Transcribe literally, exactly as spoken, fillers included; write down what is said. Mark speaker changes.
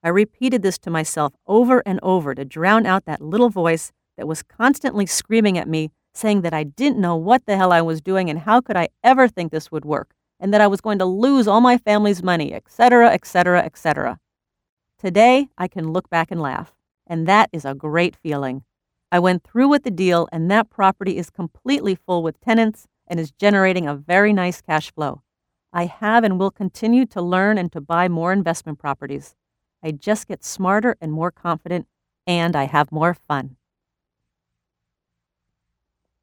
Speaker 1: I repeated this to myself over and over to drown out that little voice that was constantly screaming at me, saying that I didn't know what the hell I was doing and how could I ever think this would work, and that I was going to lose all my family's money, et cetera, et cetera, et cetera. Today, I can look back and laugh, and that is a great feeling. I went through with the deal, and that property is completely full with tenants and is generating a very nice cash flow. I have and will continue to learn and to buy more investment properties. I just get smarter and more confident, and I have more fun.